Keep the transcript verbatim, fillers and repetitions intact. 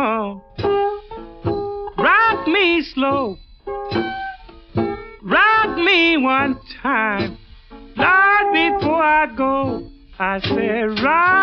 mama, rock me slow. Rock me one time, Lord, before I go. I said, rock